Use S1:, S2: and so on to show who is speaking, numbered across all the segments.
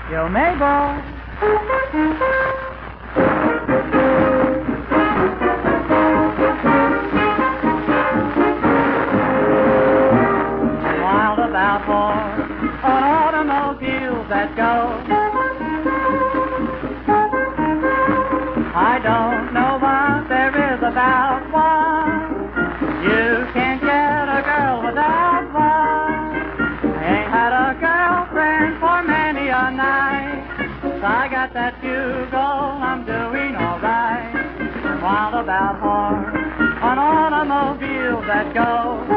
S1: Yo, Mabel. Wild about horse on automobiles that go. I don't know what there is about one. You can't get a girl without one. I ain't had a girlfriend for many a night. So I got that bugle, I'm doing alright. I'm wild about horse on automobiles that go.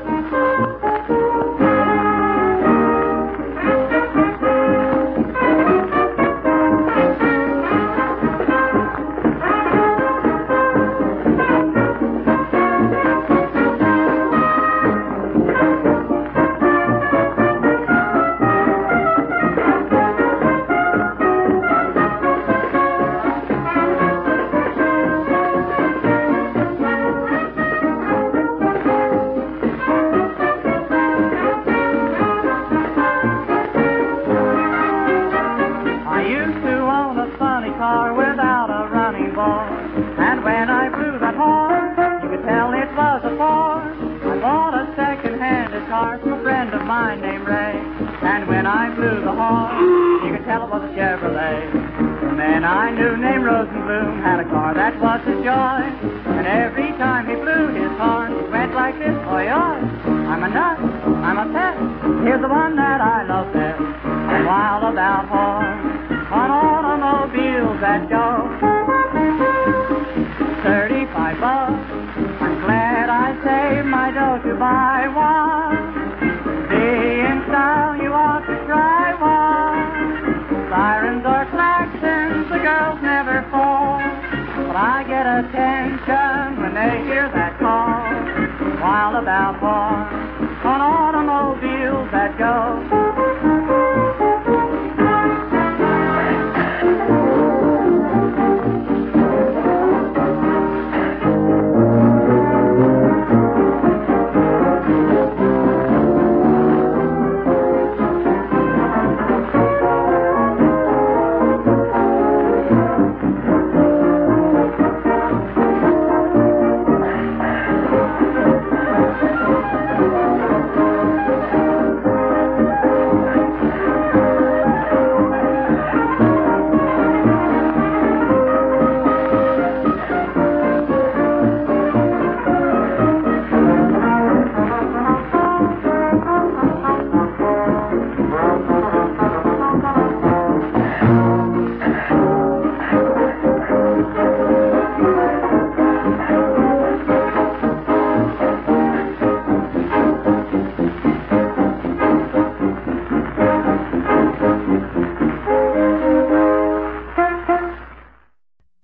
S1: I used to own a funny car without a running board, and when I blew that horn, you could tell it was a Ford. I bought a second-handed car from a friend of mine named Ray, and when I blew the horn, you could tell it was a Chevrolet. The man I knew named Rosenbloom had a car that was his joy, and every time he blew his horn, it went like this, oi, oi. I'm a nut, I'm a pet, here's the one that I love best. I'm wild about horns on automobiles that go. 35 bucks, I'm glad I saved my dough to buy one. Being style, you ought to try one. Sirens or claxons, the girls never fall, but I get attention when they hear that call. Wild about horns on automobiles that go.